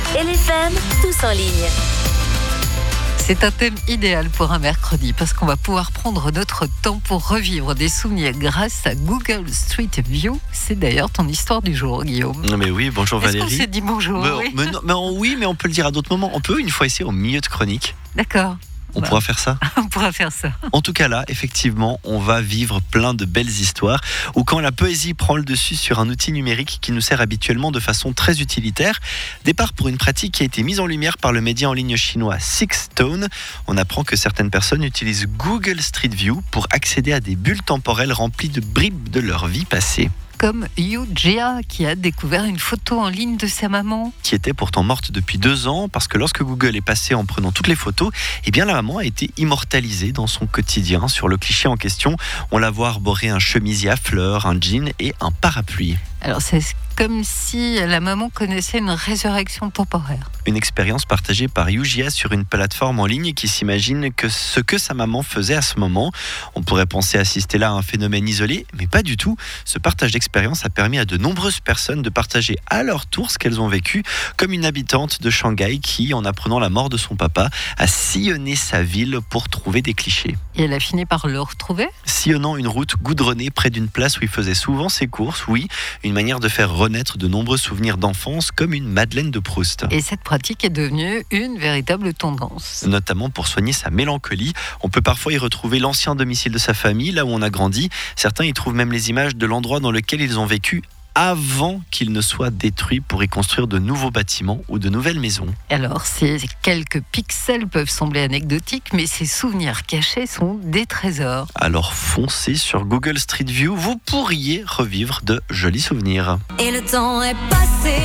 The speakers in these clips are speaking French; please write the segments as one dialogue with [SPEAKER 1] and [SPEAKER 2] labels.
[SPEAKER 1] LFM, tous en ligne.
[SPEAKER 2] C'est un thème idéal pour un mercredi parce qu'on va pouvoir prendre notre temps pour revivre des souvenirs grâce à Google Street View. C'est d'ailleurs ton histoire du jour, Guillaume.
[SPEAKER 3] Non mais oui, bonjour Valérie.
[SPEAKER 2] Est-ce qu'on s'est dit bonjour?
[SPEAKER 3] Oui, mais on peut le dire à d'autres moments. On peut une fois essayer au milieu de chronique.
[SPEAKER 2] D'accord.
[SPEAKER 3] On pourra faire ça.
[SPEAKER 2] On pourra faire ça.
[SPEAKER 3] En tout cas là, effectivement, on va vivre plein de belles histoires ou quand la poésie prend le dessus sur un outil numérique qui nous sert habituellement de façon très utilitaire. Départ pour une pratique qui a été mise en lumière par le média en ligne chinois Sixstone. On apprend que certaines personnes utilisent Google Street View pour accéder à des bulles temporelles remplies de bribes de leur vie passée.
[SPEAKER 2] Comme Yu Jia qui a découvert une photo en ligne de sa maman.
[SPEAKER 3] Qui était pourtant morte depuis 2 ans parce que lorsque Google est passé en prenant toutes les photos, eh bien la maman a été immortalisée dans son quotidien. Sur le cliché en question, on la voit arborer un chemisier à fleurs, un jean et un parapluie.
[SPEAKER 2] Alors c'est comme si la maman connaissait une résurrection temporaire.
[SPEAKER 3] Une expérience partagée par Yu Jia sur une plateforme en ligne qui s'imagine que ce que sa maman faisait à ce moment. On pourrait penser assister là à un phénomène isolé, mais pas du tout. Ce partage d'expérience a permis à de nombreuses personnes de partager à leur tour ce qu'elles ont vécu, comme une habitante de Shanghai qui, en apprenant la mort de son papa, a sillonné sa ville pour trouver des clichés.
[SPEAKER 2] Et elle a fini par le retrouver ?
[SPEAKER 3] Sillonnant une route goudronnée près d'une place où il faisait souvent ses courses, oui, une manière de faire renaître de nombreux souvenirs d'enfance comme une Madeleine de Proust.
[SPEAKER 2] Et cette pratique est devenue une véritable tendance.
[SPEAKER 3] Notamment pour soigner sa mélancolie. On peut parfois y retrouver l'ancien domicile de sa famille, là où on a grandi. Certains y trouvent même les images de l'endroit dans lequel ils ont vécu avant qu'il ne soit détruit pour y construire de nouveaux bâtiments ou de nouvelles maisons.
[SPEAKER 2] Alors, ces quelques pixels peuvent sembler anecdotiques, mais ces souvenirs cachés sont des trésors.
[SPEAKER 3] Alors foncez sur Google Street View, vous pourriez revivre de jolis souvenirs.
[SPEAKER 4] Et le temps est passé,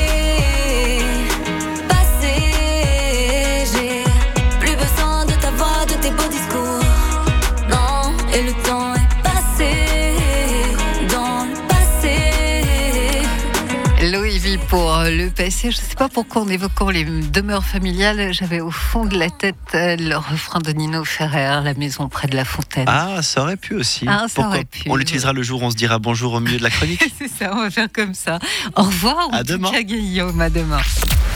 [SPEAKER 4] j'ai plus besoin de ta voix, de tes beaux discours. Non, et le temps est passé, dans le passé.
[SPEAKER 2] Louis vit pour le passé. Je ne sais pas pourquoi en évoquant les demeures familiales, j'avais au fond de la tête le refrain de Nino Ferrer, La maison près de la fontaine.
[SPEAKER 3] Ah, ça aurait pu aussi.
[SPEAKER 2] Ah, ça aurait pu.
[SPEAKER 3] On l'utilisera le jour où on se dira bonjour au milieu de la chronique.
[SPEAKER 2] C'est ça, on va faire comme ça. Au revoir.
[SPEAKER 3] À demain.
[SPEAKER 2] Guillaume, à demain.